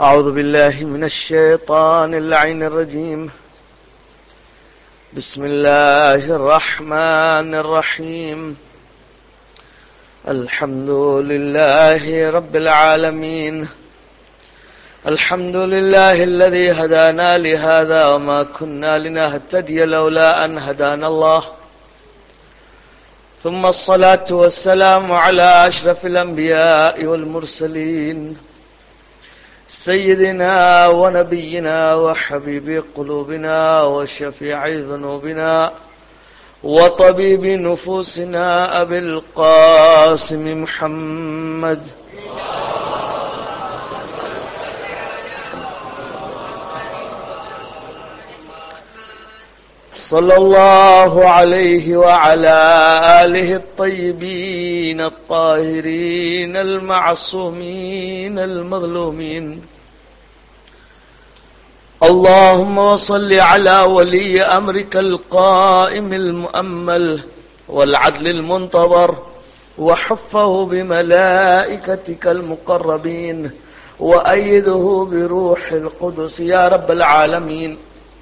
أعوذ بالله من الشيطان اللعين الرجيم. بسم الله الرحمن الرحيم. الحمد لله رب العالمين. الحمد لله الذي هدانا لهذا وما كنا لنهتدي لولا أن هدانا الله. ثم الصلاة والسلام على أشرف الأنبياء والمرسلين سيدنا ونبينا وحبيب قلوبنا وشفيع ذنوبنا وطبيب نفوسنا أبي القاسم محمد صلى الله عليه وعلى آله الطيبين الطاهرين المعصومين المظلومين. اللهم صل على ولي أمرك القائم المؤمل والعدل المنتظر وحفه بملائكتك المقربين وأيده بروح القدس يا رب العالمين.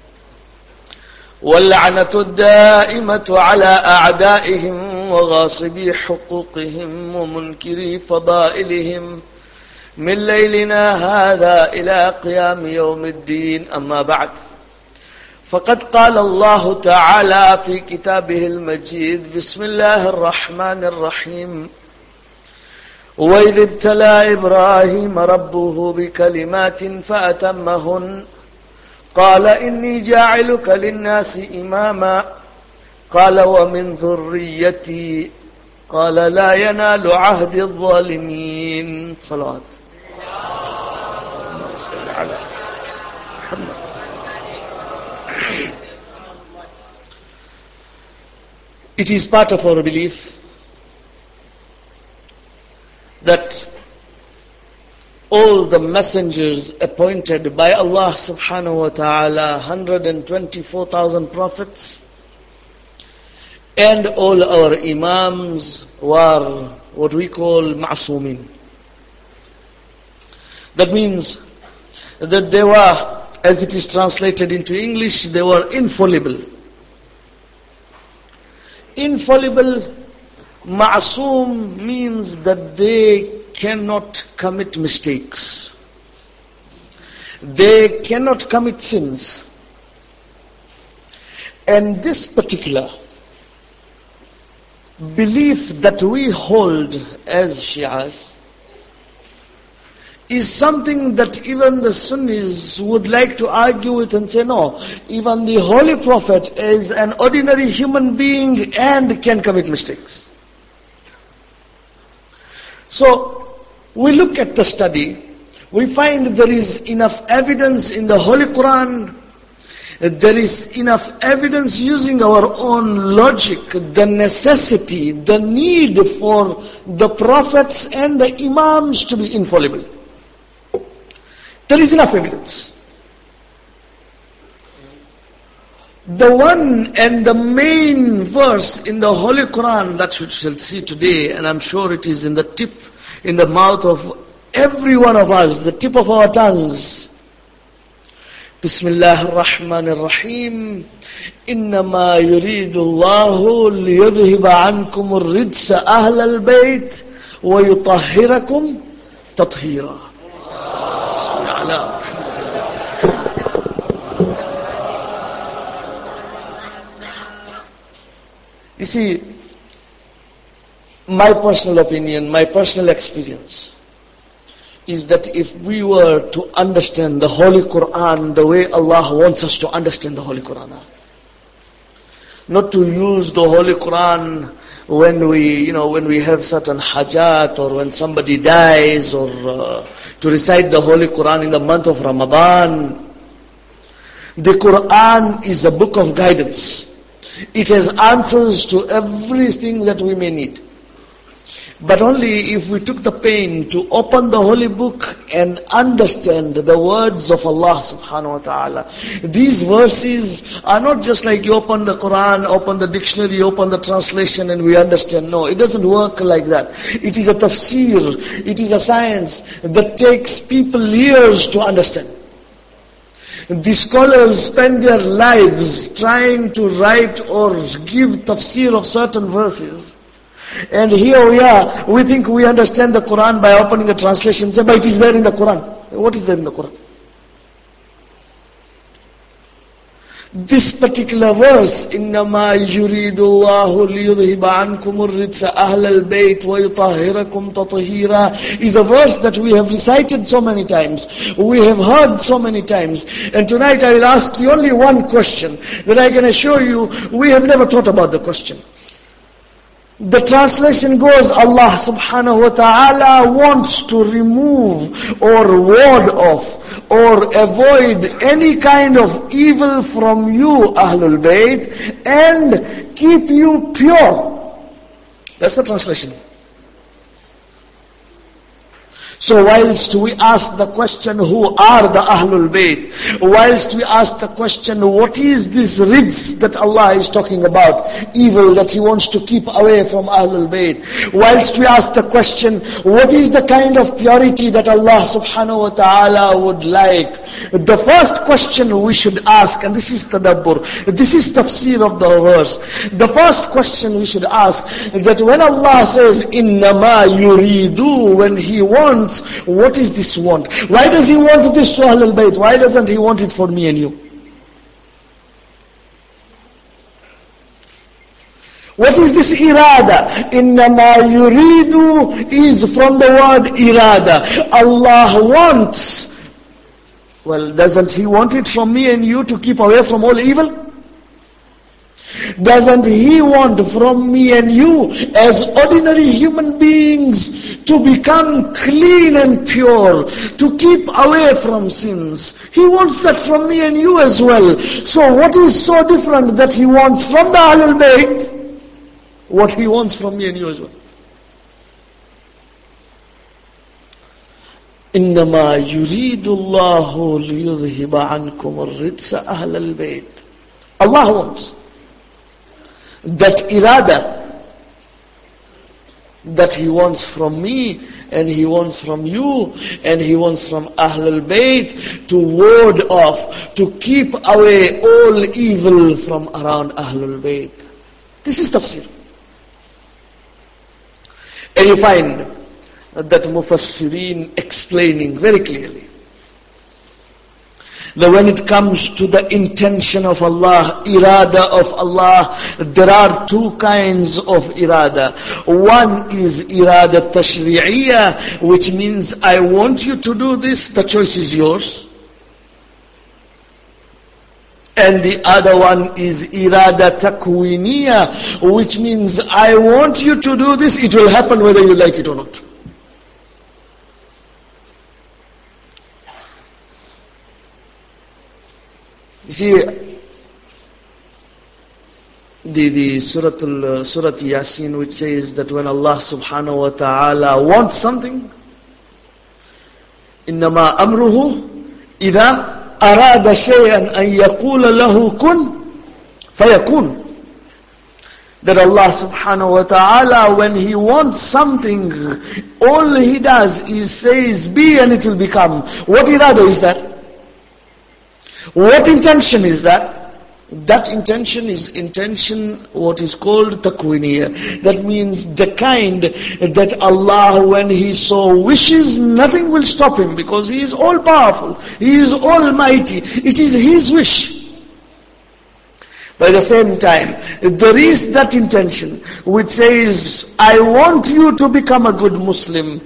واللعنة الدائمة على أعدائهم وغاصبي حقوقهم ومنكري فضائلهم من ليلنا هذا إلى قيام يوم الدين. أما بعد، فقد قال الله تعالى في كتابه المجيد: بسم الله الرحمن الرحيم. وإذ ابتلى إبراهيم ربه بكلمات فأتمهن قال إني جاعلك للناس إماما قال ومن ذريتي قال لا ينال عهد الظالمين. صلوات على محمد. It is part of our belief that all the messengers appointed by Allah subhanahu wa ta'ala, 124,000 prophets, and all our imams were what we call ma'sumin. That means that they were, as it is translated into English, they were infallible. Infallible, ma'soom means that they cannot commit mistakes. They cannot commit sins. And this particular belief that we hold as Shias is something that even the Sunnis would like to argue with and say, no, even the Holy Prophet is an ordinary human being and can commit mistakes. So, we look at the study, we find there is enough evidence in the Holy Quran, there is enough evidence using our own logic, the necessity, the need for the prophets and the imams to be infallible. There is enough evidence. The one and the main verse in the Holy Quran that we shall see today, and I'm sure it is in the mouth of every one of us, the tip of our tongues. Bismillah ar-Rahman ar-Rahim. Innama yuridu Allahu liyudhiba ankum ar-rijsa ahl al-bayt wa yutahhirakum tathira. Bismillah. You see, my personal opinion, my personal experience is that if we were to understand the Holy Quran the way Allah wants us to understand the Holy Quran, not to use the Holy Quran when we have certain hajat or when somebody dies, or to recite the Holy Quran in the month of Ramadan. The Quran is a book of guidance. It has answers to everything that we may need. But only if we took the pain to open the holy book and understand the words of Allah subhanahu wa ta'ala. These verses are not just like you open the Quran, open the dictionary, open the translation and we understand. No, it doesn't work like that. It is a tafsir, it is a science that takes people years to understand. The scholars spend their lives trying to write or give tafsir of certain verses. And here we are, we think we understand the Quran by opening a translation. Say, but it is there in the Quran. What is there in the Quran? This particular verse, إِنَّمَا يُرِيدُ اللَّهُ لِيُذْهِبَ عَنْكُمُ الرِّجْسَ أَهْلَ الْبَيْتِ وَيُطَهِّرَكُمْ تَطْهِيرًا is a verse that we have recited so many times. We have heard so many times. And tonight I will ask you only one question that I can assure you we have never thought about the question. The translation goes, Allah subhanahu wa ta'ala wants to remove or ward off or avoid any kind of evil from you, Ahlul Bayt, and keep you pure. That's the translation. So whilst we ask the question, who are the Ahlul Bayt? Whilst we ask the question, what is this rijs that Allah is talking about? Evil that He wants to keep away from Ahlul Bayt. Whilst we ask the question, what is the kind of purity that Allah subhanahu wa ta'ala would like? The first question we should ask, and this is tadabbur, this is tafsir of the verse. The first question we should ask, that when Allah says, إِنَّمَا يُرِيدُ, when He wants, what is this want? Why does He want this to Ahlul Bayt? Why doesn't He want it for me and you? What is this irada? إِنَّمَا يُرِيدُ is from the word irada. Allah wants. Well, doesn't He want it from me and you to keep away from all evil? Doesn't He want from me and you as ordinary human beings to become clean and pure, to keep away from sins? He wants that from me and you as well. So what is so different that He wants from the Ahlul Bayt? What He wants from me and you as well. إِنَّمَا يُرِيدُ اللَّهُ لِيُذْهِبَ عَنْكُمُ الرِّجْسَ أَهْلَ الْبَيْتِ. Allah wants that irada that He wants from me and He wants from you and He wants from Ahlul Bayt to ward off, to keep away all evil from around Ahlul Bayt. This is tafsir. And you find that Mufassirin explaining very clearly that when it comes to the intention of Allah, irada of Allah, there are two kinds of irada. One is irada tashri'iyya, which means I want you to do this, the choice is yours. And the other one is irada takwiniya, which means I want you to do this, it will happen whether you like it or not. You see, the Surah Yasin, which says that when Allah subhanahu wa ta'ala wants something, إِنَّمَا أَمْرُهُ إِذَا أَرَادَ شَيْئًا أَن يَقُولَ لَهُ كُن فَيَكُونَ. That Allah subhanahu wa ta'ala, when He wants something, all He does is says, be, and it will become. What irada is that? What intention is that? That intention is intention what is called takwiniya. That means the kind that Allah, when He so wishes, nothing will stop Him, because He is all powerful, He is almighty, it is His wish. By the same time, there is that intention which says, I want you to become a good Muslim.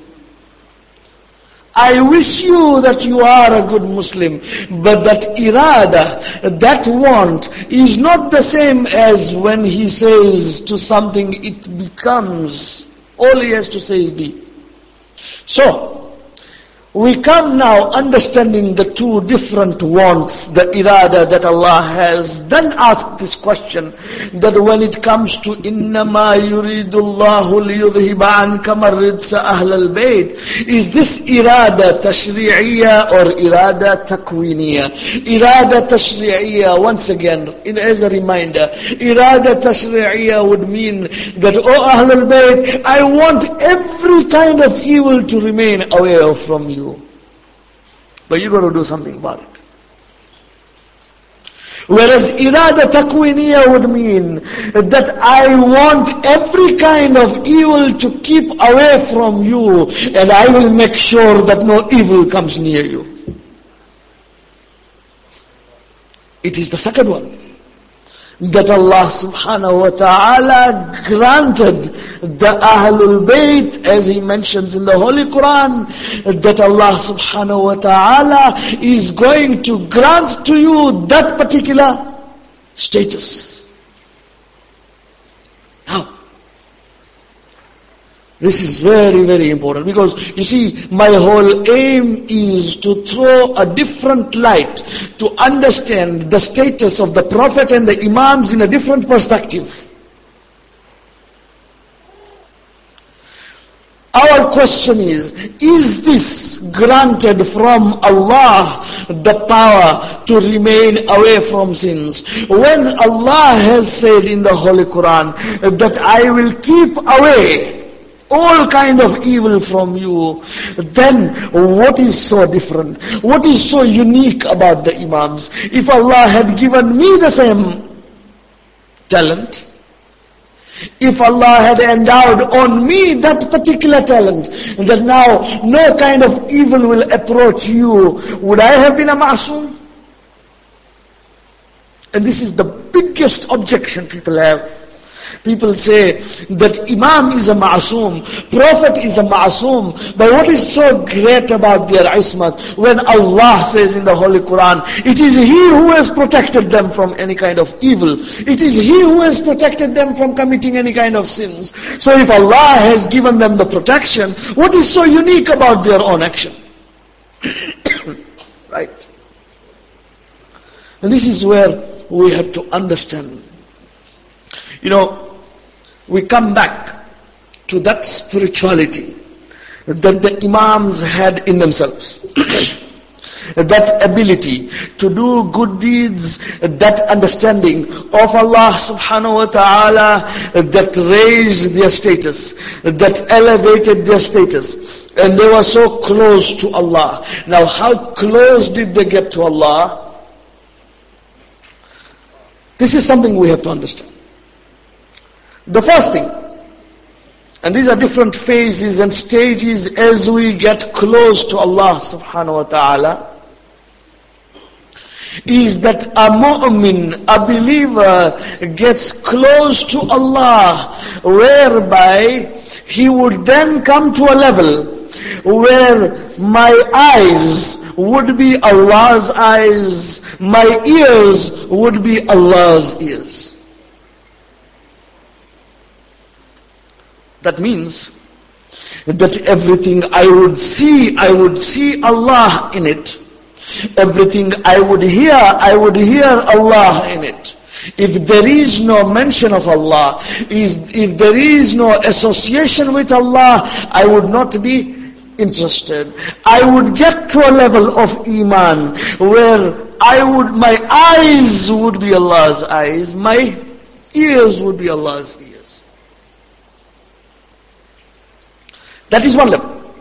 I wish you that you are a good Muslim. But that irada, that want, is not the same as when He says to something, it becomes. All He has to say is be. So, we come now understanding the two different wants, the irada that Allah has. Then ask this question, that when it comes to إِنَّمَا يُرِيدُ اللَّهُ لِيُذْهِبَ عَنْكَمَ الرِّجْسَ أَهْلَ الْبَيْتِ. Is this irada tashri'iyya or irada takwiniyya? Irada tashri'iyya, once again, as a reminder, irada tashri'iyya would mean that, oh Ahlul Bayt, I want every kind of evil to remain away from you. But you got to do something about it. Whereas irada takwiniya would mean that I want every kind of evil to keep away from you, and I will make sure that no evil comes near you. It is the second one that Allah subhanahu wa ta'ala granted the Ahlul Bayt, as He mentions in the Holy Quran, that Allah subhanahu wa ta'ala is going to grant to you that particular status. Now, this is very, very important, because you see, my whole aim is to throw a different light, to understand the status of the Prophet and the Imams in a different perspective. Our question is this granted from Allah, the power to remain away from sins? When Allah has said in the Holy Quran that I will keep away all kind of evil from you, then what is so different? What is so unique about the Imams? If Allah had given me the same talent, if Allah had endowed on me that particular talent, that now no kind of evil will approach you, would I have been a ma'soom? And this is the biggest objection people have. People say that Imam is a ma'soom, Prophet is a ma'soom, but what is so great about their ismat? When Allah says in the Holy Quran, it is He who has protected them from any kind of evil. It is He who has protected them from committing any kind of sins. So if Allah has given them the protection, what is so unique about their own action? Right? And this is where we have to understand. You know, we come back to that spirituality that the Imams had in themselves. That ability to do good deeds, that understanding of Allah subhanahu wa ta'ala that raised their status, that elevated their status. And they were so close to Allah. Now how close did they get to Allah? This is something we have to understand. The first thing, and these are different phases and stages as we get close to Allah subhanahu wa ta'ala, is that a mu'min, a believer, gets close to Allah, whereby he would then come to a level where my eyes would be Allah's eyes, my ears would be Allah's ears. That means that everything I would see Allah in it. Everything I would hear Allah in it. If there is no mention of Allah, if there is no association with Allah, I would not be interested. I would get to a level of Iman where my eyes would be Allah's eyes, my ears would be Allah's ears. That is one level.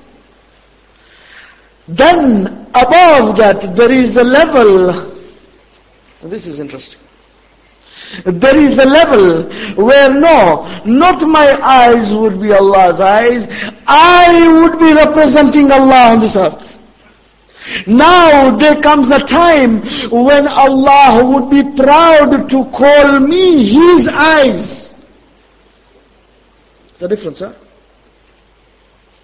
Then above that there is a level, this is interesting. There is a level where not my eyes would be Allah's eyes, I would be representing Allah on this earth. Now there comes a time when Allah would be proud to call me His eyes. It's a difference, huh?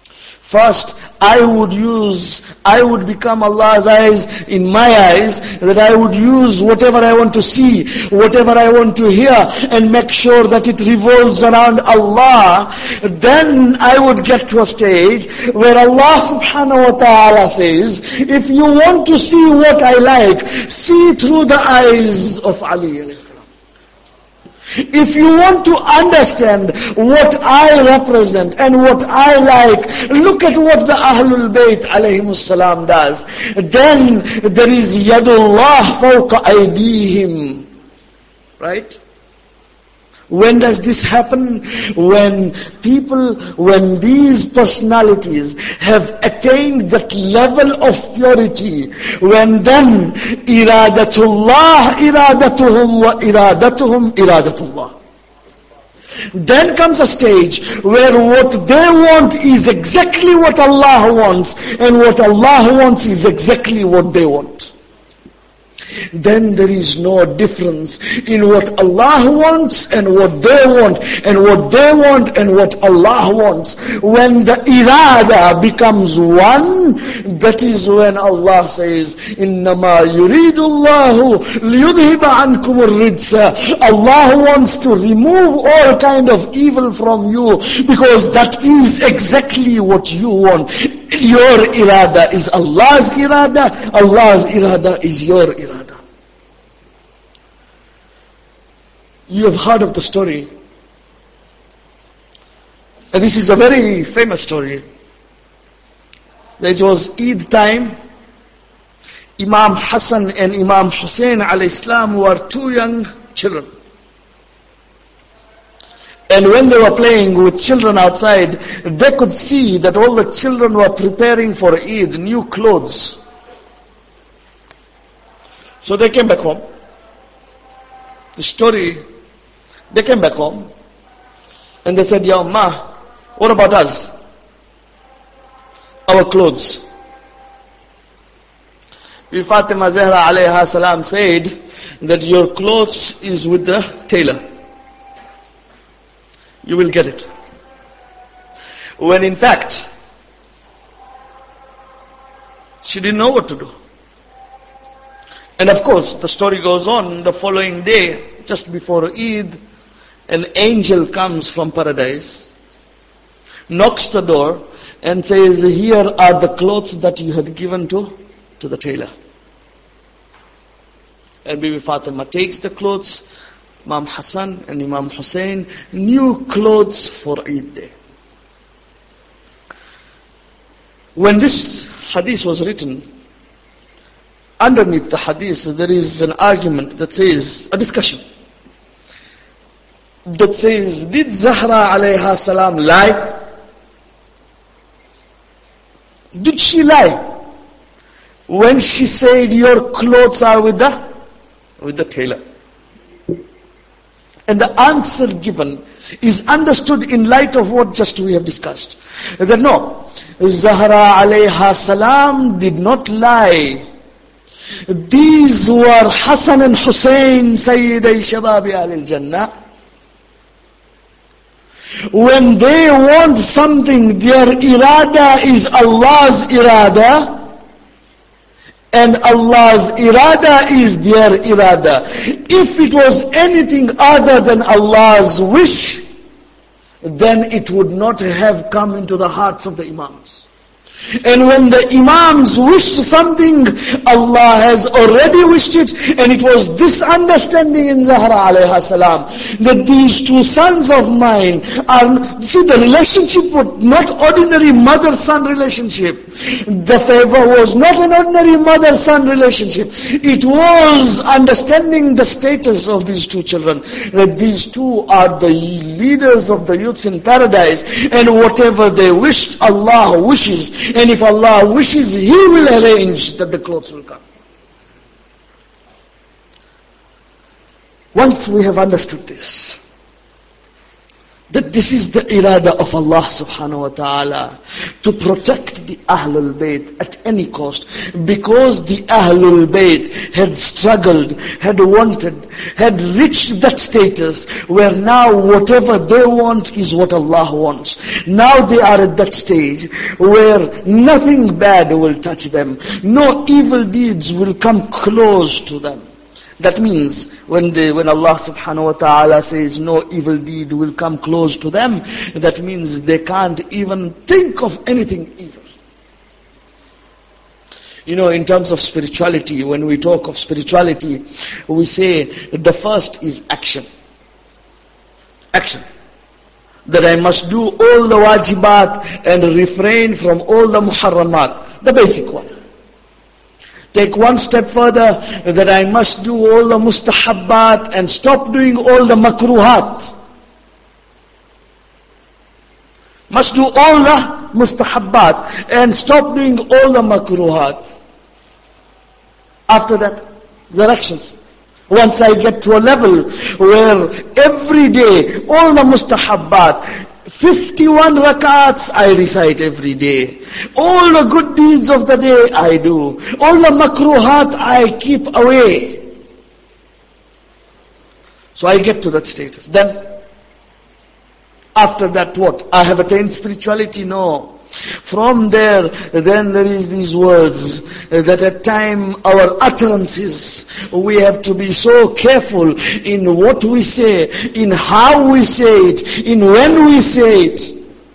First, I would become Allah's eyes in my eyes, that I would use whatever I want to see, whatever I want to hear, and make sure that it revolves around Allah. Then I would get to a stage where Allah subhanahu wa ta'ala says, if you want to see what I like, see through the eyes of Ali alayhi salam. If you want to understand what I represent and what I like, look at what the Ahlul Bayt alayhimus salam does. Then there is Yadullah fawqa aydihim. Right? When does this happen? When these personalities have attained that level of purity, when then iradatullah iradatuhum wa iradatuhum iradatullah. Then comes a stage where what they want is exactly what Allah wants, and what Allah wants is exactly what they want. Then there is no difference in what Allah wants and what they want, and what they want and what Allah wants. When the irada becomes one, that is when Allah says, إِنَّمَا يُرِيدُ اللَّهُ لِيُذْهِبَ عَنْكُمُ الرِّجْسَ. Allah wants to remove all kind of evil from you, because that is exactly what you want. Your irada is Allah's irada, Allah's irada is your irada. You have heard of the story. And this is a very famous story. It was Eid time. Imam Hassan and Imam Hussein alayhi salam were two young children. And when they were playing with children outside, they could see that all the children were preparing for Eid, new clothes. So they came back home. They came back home and they said, Ya Ummah, what about us? Our clothes. Fatima Zahra alayha salam said that your clothes is with the tailor. You will get it. When in fact, she didn't know what to do. And of course, the story goes on, the following day, just before Eid, an angel comes from paradise, knocks the door, and says, here are the clothes that you had given to the tailor. And Bibi Fatima takes the clothes, Imam Hassan and Imam Hussein, new clothes for Eid day. When this hadith was written, underneath the hadith there is an argument that says, a discussion, that says, did Zahra alayha salam lie? Did she lie when she said your clothes are with the tailor? And the answer given is understood in light of what just we have discussed. That no, Zahra alayha salam did not lie. These were Hassan and Hussein, Sayyiday Shababi al-Jannah. When they want something, their irada is Allah's irada, and Allah's irada is their irada. If it was anything other than Allah's wish, then it would not have come into the hearts of the Imams. And when the Imams wished something, Allah has already wished it, and it was this understanding in Zahra alayha salam, that these two sons of mine are, see, the relationship was not ordinary mother-son relationship. The favor was not an ordinary mother-son relationship. It was understanding the status of these two children, that these two are the leaders of the youths in paradise, and whatever they wished, Allah wishes. And if Allah wishes, He will arrange that the clothes will come. Once we have understood this, that this is the irada of Allah subhanahu wa ta'ala, to protect the Ahlul Bayt at any cost, because the Ahlul Bayt had struggled, had wanted, had reached that status where now whatever they want is what Allah wants. Now they are at that stage where nothing bad will touch them, no evil deeds will come close to them. That means when Allah subhanahu wa ta'ala says no evil deed will come close to them, that means they can't even think of anything evil. You know, in terms of spirituality, when we talk of spirituality, we say the first is action. Action. That I must do all the wajibat and refrain from all the muharramat. The basic one. Take one step further, that I must do all the mustahabbat and stop doing all the makruhat. Must do all the mustahabbat and stop doing all the makruhat. After that, the actions. Once I get to a level where every day, all the mustahabbat, 51 rakats I recite every day. All the good deeds of the day I do. All the makruhat I keep away. So I get to that status. Then, after that what? I have attained spirituality? No. From there, then there is these words, that at time our utterances, we have to be so careful in what we say, in how we say it, in when we say it.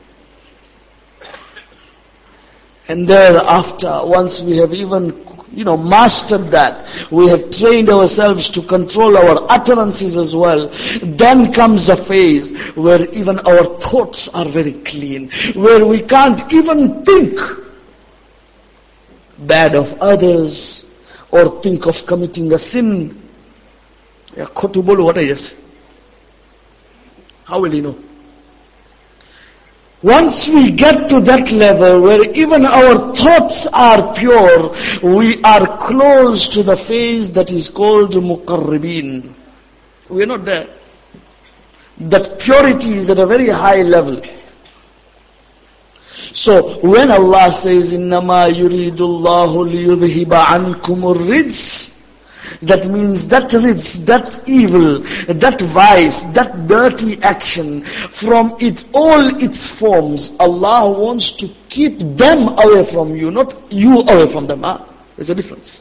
And thereafter, once we have even mastered that, we have trained ourselves to control our utterances as well, then comes a phase where even our thoughts are very clean, where we can't even think bad of others, or think of committing a sin. What I just say? How will he know? Once we get to that level where even our thoughts are pure, we are close to the phase that is called muqarribin. We are not there. That purity is at a very high level. So when Allah says, إِنَّمَا يُرِيدُ اللَّهُ لِيُذْهِبَ عَنْكُمُ الرِّجْسَ, that means that rijs, that evil, that vice, that dirty action, from all its forms, Allah wants to keep them away from you, not you away from them. There's a difference.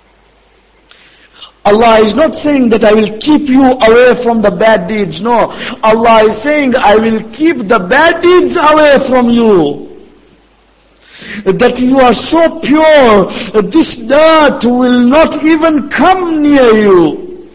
Allah is not saying that I will keep you away from the bad deeds. No. Allah is saying I will keep the bad deeds away from you. That you are so pure, this dirt will not even come near you.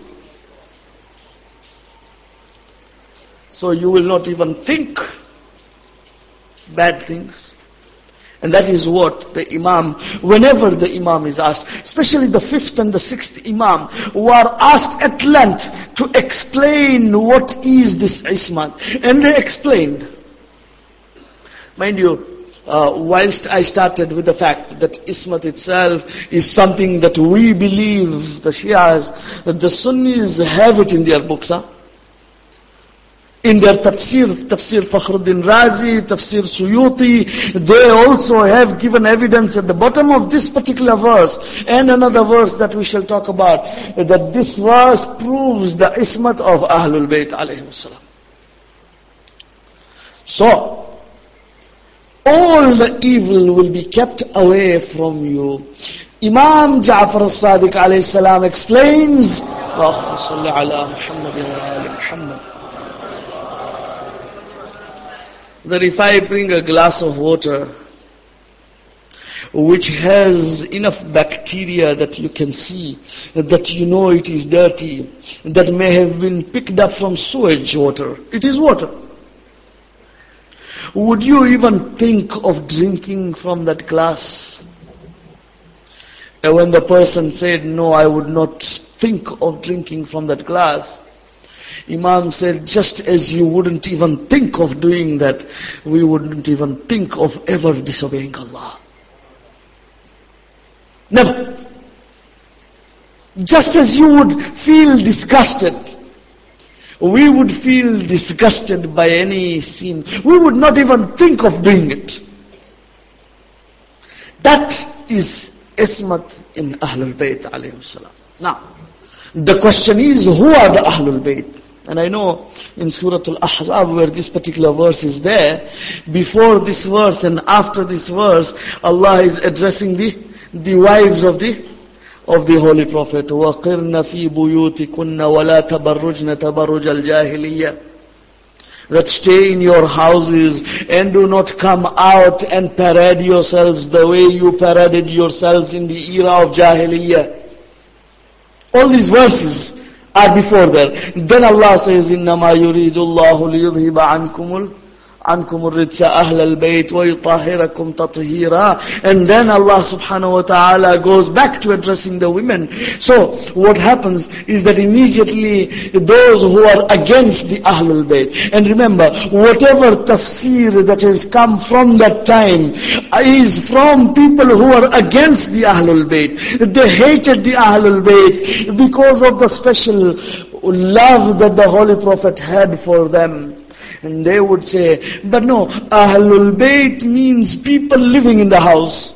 So you will not even think bad things. And that is what the Imam, whenever the Imam is asked, especially the 5th and the 6th Imam, who are asked at length to explain what is this ismat. And they explained. Mind you, whilst I started with the fact that ismat itself is something that we believe, the Shias, that the Sunnis have it in their books. In their tafsir Fakhruddin Razi, tafsir Suyuti, they also have given evidence at the bottom of this particular verse, and another verse that we shall talk about, that this verse proves the ismat of Ahlul Bayt alayhim salam. So, all the evil will be kept away from you. Imam Ja'far al-Sadiq alayhi salam explains, Allahumma salli ala Muhammadin wa ali Muhammad, that if I bring a glass of water which has enough bacteria that you can see, that you know it is dirty, that may have been picked up from sewage water, it is water. Would you even think of drinking from that glass? And when the person said, no, I would not think of drinking from that glass, Imam said, just as you wouldn't even think of doing that, we wouldn't even think of ever disobeying Allah. Never. Just as you would feel disgusted we would feel disgusted by any sin. We would not even think of doing it. That is ismat in Ahlul Bayt alayhim salam. Now, the question is, who are the Ahlul Bayt? And I know in Surah Al-Ahzab where this particular verse is there, before this verse and after this verse, Allah is addressing the wives of the Holy Prophet. وَقِرْنَ فِي بُيُوتِكُنَّ وَلَا تَبَرُّجْنَ تَبَرُّجَ الْجَاهِلِيَّةِ. That stay in your houses and do not come out and parade yourselves the way you paraded yourselves in the era of Jahiliyyah. All these verses are before there. Then Allah says, إِنَّمَا يُرِيدُ اللَّهُ لِيُذْهِبَ عَنْكُمُ الرِّجْسَ أَهْلَ الْبَيْتِ وَيُطَهِّرَكُمْ تَطْهِيرًا. And then Allah subhanahu wa ta'ala goes back to addressing the women. So what happens is that immediately those who are against the Ahlul Bayt, and remember, whatever tafsir that has come from that time is from people who are against the Ahlul Bayt. They hated the Ahlul Bayt because of the special love that the Holy Prophet had for them. And they would say, but no, Ahlul Bayt means people living in the house.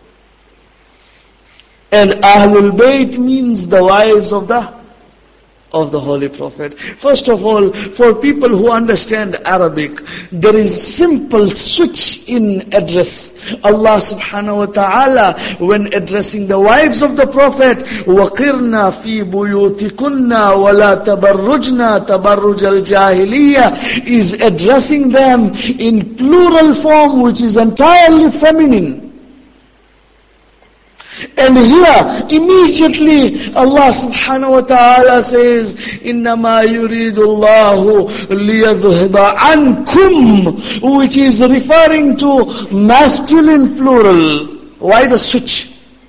And Ahlul Bayt means the wives of the Holy Prophet. First of all, for people who understand Arabic, there is simple switch in address. Allah subhanahu wa ta'ala, when addressing the wives of the Prophet, وَقِرْنَا فِي بُيُوتِكُنَّ وَلَا تَبَرُّجْنَا تَبَرُّجَ الْجَاهِلِيَّةِ, is addressing them in plural form, which is entirely feminine. And here, immediately, Allah subhanahu wa ta'ala says, إِنَّمَا يُرِيدُ اللَّهُ لِيَذْهِبَ عَنْكُمْ, which is referring to masculine plural. Why the switch?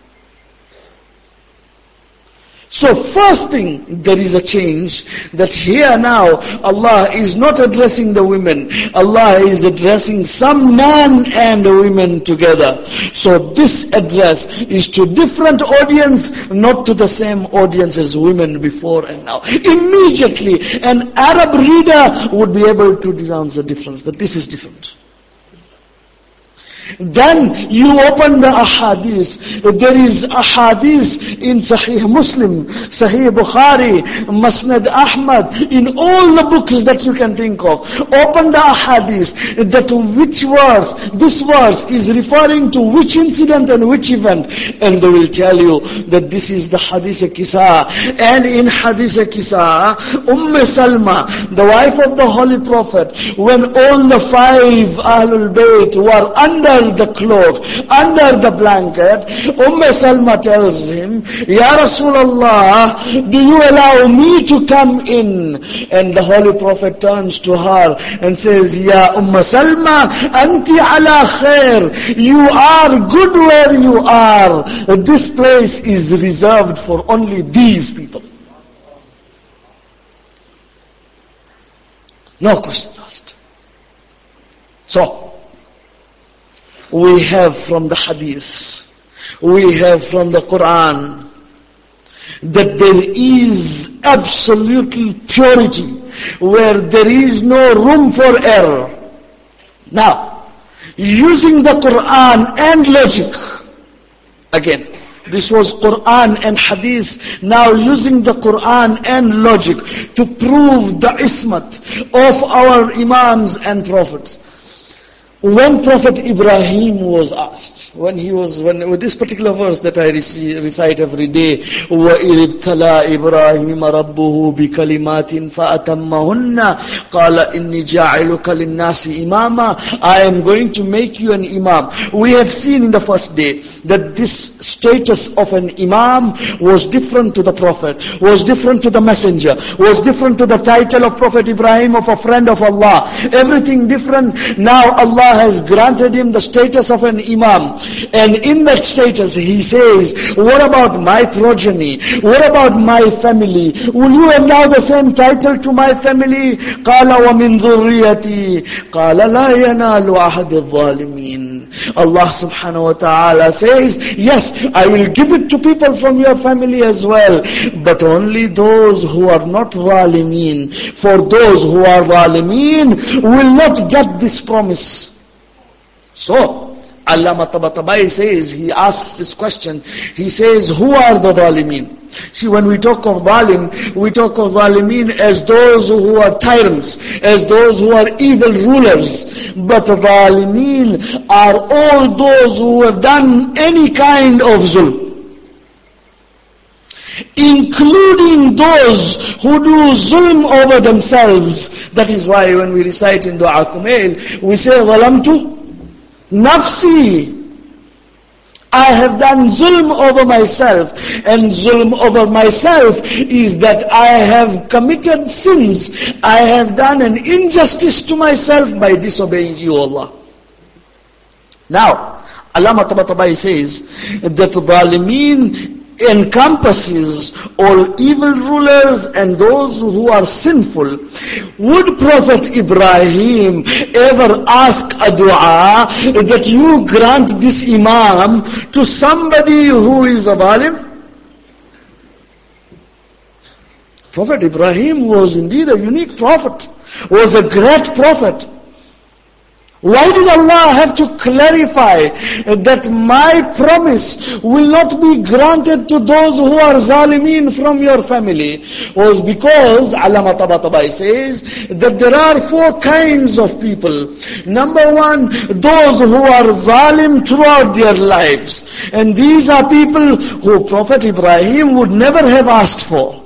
So first thing, there is a change, that here now, Allah is not addressing the women. Allah is addressing some men and women together. So this address is to different audience, not to the same audience as women before and now. Immediately, an Arab reader would be able to denounce the difference, that this is different. Then you open the ahadith. There is ahadith in Sahih Muslim, Sahih Bukhari, Musnad Ahmad, in all the books that you can think of. Open the ahadith, that which verse, this verse is referring to which incident and which event. And they will tell you that this is the Hadith Kisa. And in Hadith Kisa, Salma, the wife of the Holy Prophet, when all the 5 Ahlul Bayt were under the cloak, under the blanket, Salma tells him, Ya Rasulullah, do you allow me to come in? And the Holy Prophet turns to her and says, Ya Salma, anti ala khair, you are good where you are. This place is reserved for only these people. No questions asked. So, we have from the hadith, we have from the Quran, that there is absolute purity, where there is no room for error. Now, using the Quran and logic, again, this was Quran and hadith, now using the Quran and logic to prove the ismat of our imams and prophets. When Prophet Ibrahim was asked, when with this particular verse that I recite every day, وَإِذِ ابْتَلَى إِبْرَاهِيمَ رَبُّهُ بِكَلِمَاتٍ فَأَتَمَّهُنَّ قَالَ إِنِّي جَاعِلُكَ لِلنَّاسِ إِمَامًا, I am going to make you an imam. We have seen in the first day that this status of an imam was different to the Prophet, was different to the messenger, was different to the title of Prophet Ibrahim of a friend of Allah. Everything different. Now Allah has granted him the status of an imam. And in that status he says, what about my progeny? What about my family? Will you allow the same title to my family? قَالَ وَمِنْ ذُرِّيَّتِي قَالَ لَا يَنَالُ أَحَدِ الظَّالِمِينَ. Allah subhanahu wa ta'ala says, yes, I will give it to people from your family as well, but only those who are not zalimeen. For those who are zalimeen will not get this promise. So, Allama Tabatabai says, he asks this question, he says, who are the zalimeen? See, when we talk of zalim, we talk of zalimeen as those who are tyrants, as those who are evil rulers. But zalimeen are all those who have done any kind of zulm, including those who do zulm over themselves. That is why when we recite in Dua Kumail, we say, zalamtu nafsi, I have done zulm over myself. And zulm over myself is that I have committed sins. I have done an injustice to myself by disobeying you, Allah. Now, Allama Tabatabai says that zalimeen encompasses all evil rulers and those who are sinful. Would Prophet Ibrahim ever ask a dua that you grant this imam to somebody who is a zalim? Prophet Ibrahim was indeed a unique prophet, was a great prophet. Why did Allah have to clarify that my promise will not be granted to those who are zalimeen from your family? Was because, Allama Tabatabai says, that there are 4 kinds of people. Number 1, those who are zalim throughout their lives. And these are people who Prophet Ibrahim would never have asked for.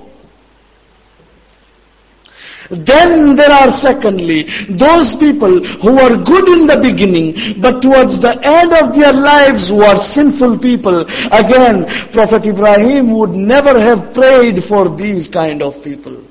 Then there are secondly, those people who are good in the beginning, but towards the end of their lives were sinful people. Again, Prophet Ibrahim would never have prayed for these kind of people.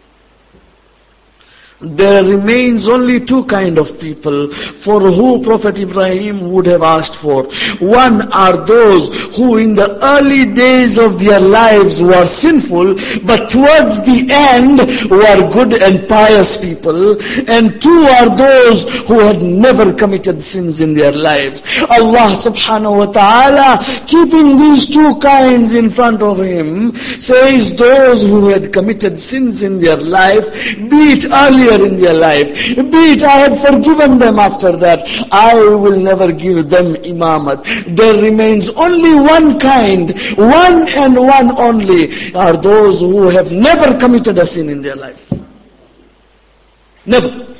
There remains only 2 kind of people for who Prophet Ibrahim would have asked for. One are those who in the early days of their lives were sinful, but towards the end were good and pious people. And 2 are those who had never committed sins in their lives. Allah subhanahu wa ta'ala, keeping these 2 kinds in front of him, says those who had committed sins in their life, be it earlier in their life, be it I had forgiven them after that, I will never give them imamat. There remains only one kind, one and one only, are those who have never committed a sin in their life. Never.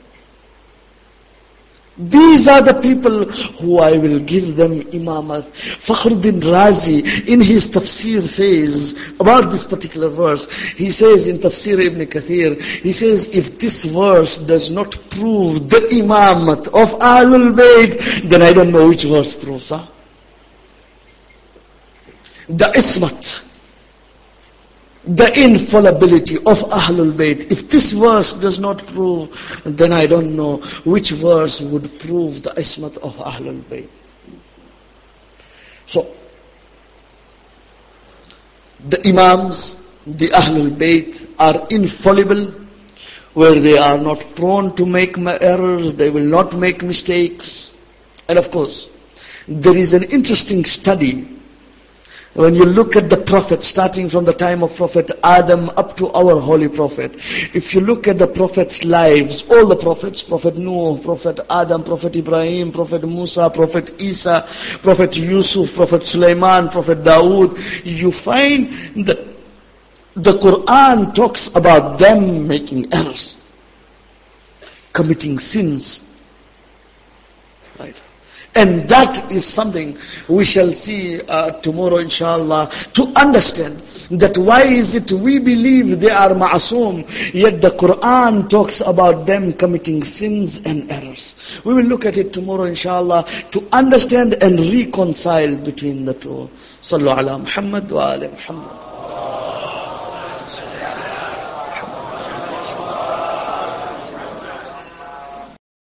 These are the people who I will give them imamat. Fakhruddin Razi in his tafsir says about this particular verse, he says in Tafsir Ibn Kathir, he says if this verse does not prove the imamat of Ahlul Bayt, then I don't know which verse proves. The ismat, the infallibility of Ahlul Bayt. If this verse does not prove, then I don't know which verse would prove the ismat of Ahlul Bayt. So, the Imams, the Ahlul Bayt are infallible, where they are not prone to make errors, they will not make mistakes. And of course, there is an interesting study. When you look at the Prophet, starting from the time of Prophet Adam up to our Holy Prophet, if you look at the Prophet's lives, all the Prophets, Prophet Nuh, Prophet Adam, Prophet Ibrahim, Prophet Musa, Prophet Isa, Prophet Yusuf, Prophet Sulaiman, Prophet Dawood, you find that the Quran talks about them making errors, committing sins. Right? And that is something we shall see tomorrow inshallah, to understand that why is it we believe they are ma'asum, yet the Quran talks about them committing sins and errors. We will look at it tomorrow inshallah, to understand and reconcile between the two. Sallu ala Muhammad wa ala Muhammad.